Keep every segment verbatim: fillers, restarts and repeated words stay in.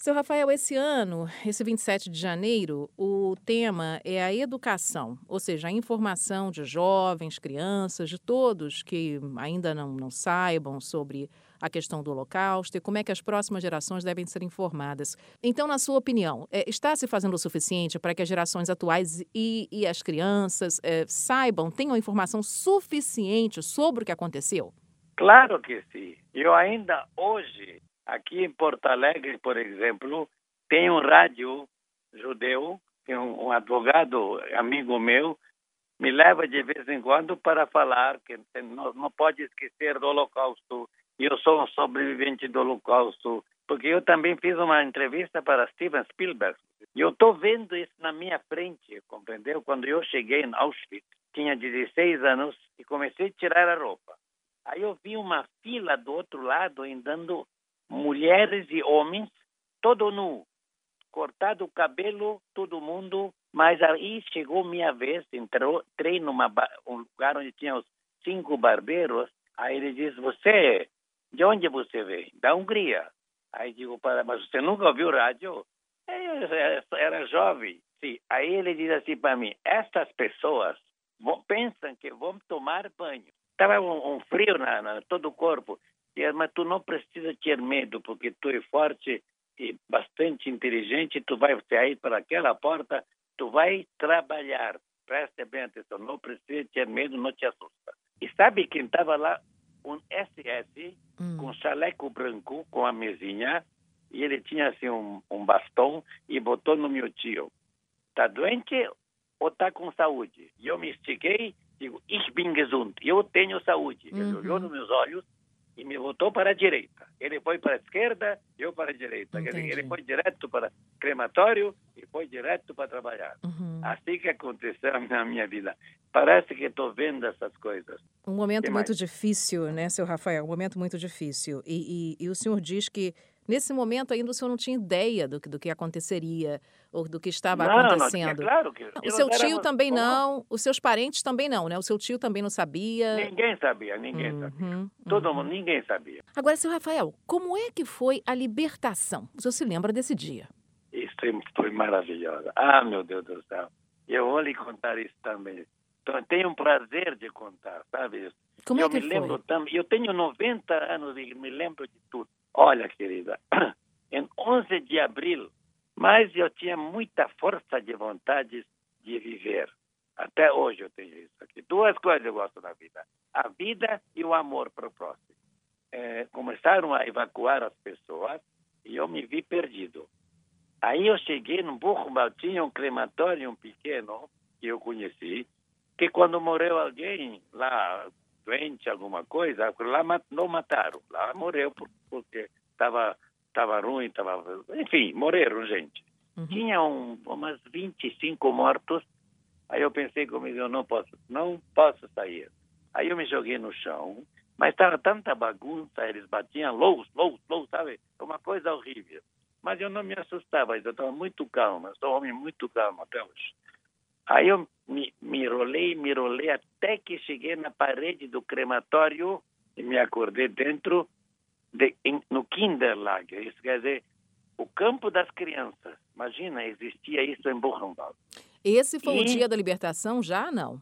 Seu Rafael, esse ano, esse vinte e sete de janeiro, o tema é a educação, ou seja, a informação de jovens, crianças, de todos que ainda não, não saibam sobre a questão do Holocausto e como é que as próximas gerações devem ser informadas. Então, na sua opinião, eh, está se fazendo o suficiente para que as gerações atuais e, e as crianças eh, saibam, tenham informação suficiente sobre o que aconteceu? Claro que sim. Eu ainda hoje, aqui em Porto Alegre, por exemplo, tem um rádio judeu, que um, um advogado amigo meu me leva de vez em quando para falar que não, não pode esquecer do Holocausto. Eu sou um sobrevivente do Holocausto, porque eu também fiz uma entrevista para Steven Spielberg. E eu estou vendo isso na minha frente, compreendeu? Quando eu cheguei em Auschwitz, tinha dezesseis anos e comecei a tirar a roupa. Aí eu vi uma fila do outro lado, andando mulheres e homens, todo nu, cortado o cabelo, todo mundo. Mas aí chegou minha vez, entrou, entrei num um lugar onde tinha os cinco barbeiros. Aí ele diz, você, de onde você vem? Da Hungria. Aí digo, para, mas você nunca ouviu rádio? Eu era jovem. Sim. Aí ele diz assim para mim, estas pessoas vão, pensam que vão tomar banho. Estava um, um frio na, na todo o corpo. E, mas tu não precisa ter medo, porque tu é forte e bastante inteligente. Tu vai sair para aquela porta, tu vai trabalhar. Preste bem atenção, não precisa ter medo, não te assusta. E sabe quem estava lá? Um S S hum. com chaleco branco, com a mesinha, e ele tinha assim um, um bastão e botou no meu tio. Está doente ou está com saúde? E eu me estiquei, digo, ich bin gesund, eu tenho saúde. Uhum. Ele olhou nos meus olhos e me botou para a direita. Ele foi para a esquerda, eu para a direita. Ele, ele foi direto para crematório e foi direto para trabalhar. Uhum. Assim que aconteceu na minha vida. Parece que estou vendo essas coisas. Um momento muito difícil, né, seu Rafael? Um momento muito difícil. E, e, e o senhor diz que nesse momento ainda o senhor não tinha ideia do que, do que aconteceria ou do que estava não, acontecendo. Não, claro que... O seu tio também não, os seus parentes também não, né? O seu tio também não sabia. Ninguém sabia, ninguém uhum, sabia. Todo uhum. mundo, ninguém sabia. Agora, seu Rafael, como é que foi a libertação? O senhor se lembra desse dia? Isso foi maravilhoso. Ah, meu Deus do céu. Eu vou lhe contar isso também. Então, tenho um prazer de contar, sabe? Como eu é que me foi? lembro também. Eu tenho noventa anos e me lembro de tudo. Olha, querida, em onze de abril, mas eu tinha muita força de vontade de viver. Até hoje eu tenho isso aqui. Duas coisas eu gosto da vida. A vida e o amor para o próximo. É, começaram a evacuar as pessoas e eu me vi perdido. Aí eu cheguei num Buchenwald, tinha um crematório um pequeno que eu conheci, que quando morreu alguém lá, doente, alguma coisa, lá não mataram. Lá morreu porque estava tava ruim, tava, enfim, morreram gente. Uhum. Tinha um, umas vinte e cinco mortos. Aí eu pensei comigo, eu não posso, não posso sair. Aí eu me joguei no chão, mas estava tanta bagunça, eles batiam loucos, loucos, loucos, sabe? Uma coisa horrível. Mas eu não me assustava, eu estava muito calmo, eu sou um homem muito calmo até hoje. Aí eu me, me rolei, me rolei até que cheguei na parede do crematório e me acordei dentro, de, em, no Kinderlager, isso quer dizer, o campo das crianças. Imagina, existia isso em Buchenwald. Esse foi e... o dia da libertação já, não?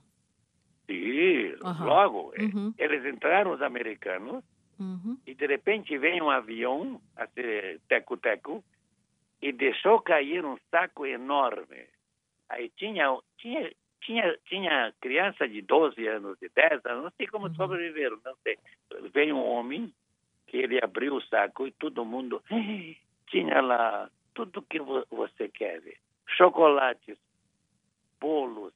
Sim, uhum. logo. Uhum. Eles entraram, os americanos, uhum. e de repente veio um avião, assim, teco-teco, e deixou cair um saco enorme. Aí tinha, tinha, tinha, tinha criança de doze anos, de dez anos, não sei como uhum. sobreviveram, não sei. Veio um homem, que ele abriu o saco e todo mundo tinha lá tudo que você quer ver. Chocolates, bolos,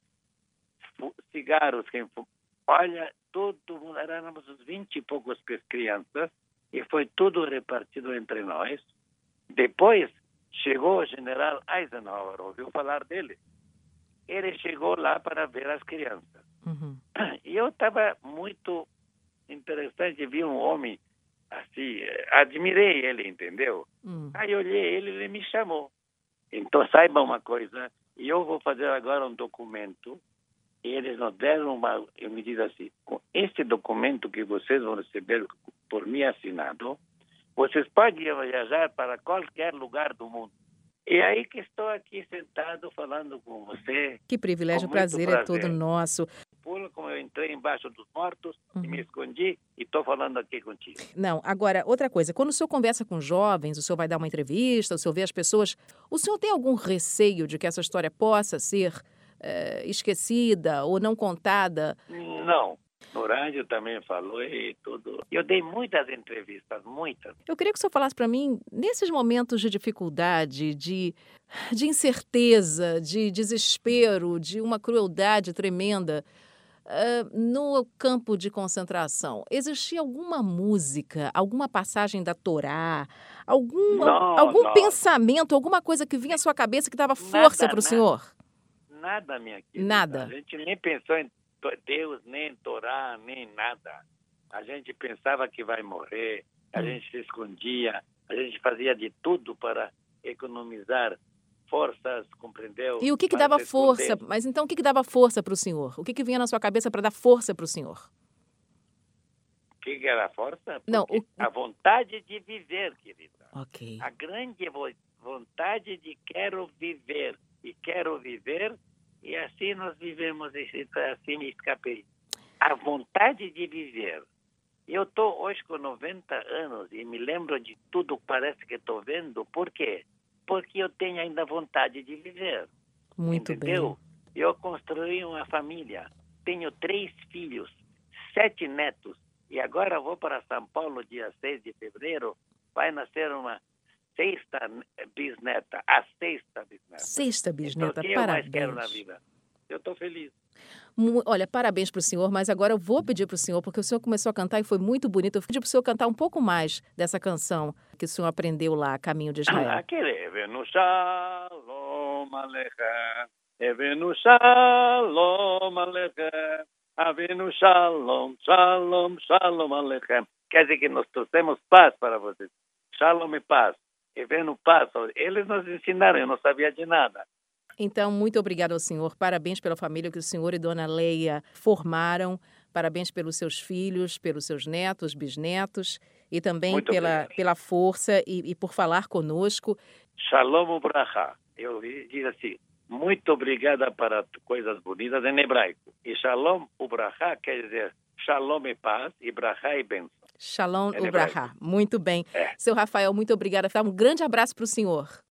cigarros. Olha, todo mundo, éramos uns vinte e poucas crianças e foi tudo repartido entre nós. Depois chegou o general Eisenhower, ouviu falar dele? Ele chegou lá para ver as crianças. Uhum. E eu estava muito interessante, vi um homem assim, admirei ele, entendeu? Uhum. Aí olhei ele, ele me chamou. Então saiba uma coisa, eu vou fazer agora um documento e eles nos deram uma, eu me diz assim, com este documento que vocês vão receber por mim assinado, Vocês podem viajar para qualquer lugar do mundo. E aí que estou aqui sentado falando com você. Que privilégio, com prazer, muito é todo nosso. Pulo como eu entrei embaixo dos mortos Uhum. e me escondi e estou falando aqui contigo. Não, agora, outra coisa, quando o senhor conversa com jovens, o senhor vai dar uma entrevista, o senhor vê as pessoas, o senhor tem algum receio de que essa história possa ser é, esquecida ou não contada? Não. No rádio também falou e tudo. Eu dei muitas entrevistas, muitas. Eu queria que o senhor falasse para mim, nesses momentos de dificuldade, de, de incerteza, de desespero, de uma crueldade tremenda, uh, no campo de concentração, existia alguma música, alguma passagem da Torá, algum, Não, algum não. pensamento, alguma coisa que vinha à sua cabeça que dava força para o senhor? Nada, minha querida. Nada. A gente nem pensou em Deus, nem em Torá, nem nada. A gente pensava que vai morrer, a hum. gente se escondia, a gente fazia de tudo para economizar forças, compreendeu? E o que que dava força? Mas então o que que dava força para o senhor? O que que vinha na sua cabeça para dar força para o senhor? O que que era força? Porque Não, o... a vontade de viver, querida. Ok. A grande vontade de quero viver e quero viver. E assim nós vivemos, assim me escapei. A vontade de viver. Eu estou hoje com noventa anos e me lembro de tudo que parece que estou vendo. Por quê? Porque eu tenho ainda vontade de viver. Muito entendeu? bem. Eu construí uma família. Tenho três filhos, sete netos. E agora vou para São Paulo, dia seis de fevereiro. Vai nascer uma sexta bisneta, a sexta bisneta. Sexta bisneta, então, o que parabéns. eu mais quero na vida? Eu estou feliz. Olha, parabéns para o senhor, mas agora eu vou pedir para o senhor, porque o senhor começou a cantar e foi muito bonito. Eu pedi para o senhor cantar um pouco mais dessa canção que o senhor aprendeu lá, Caminho de Israel. Aquele Evenu Shalom Aleichem, Evenu Shalom Aleichem, Avenu Shalom, Shalom, Shalom Aleichem. Quer dizer que nós trouxemos paz para vocês. Shalom e paz. Evenu paz. Eles nos ensinaram, eu não sabia de nada. Então, muito obrigada ao senhor. Parabéns pela família que o senhor e dona Leia formaram. Parabéns pelos seus filhos, pelos seus netos, bisnetos e também pela, pela força e, e por falar conosco. Shalom ubracha. Eu digo assim, muito obrigada para coisas bonitas em hebraico. E shalom ubracha quer dizer shalom e paz e bracha e bênção. Shalom ubracha. Muito bem. É. Seu Rafael, muito obrigada. Um grande abraço para o senhor.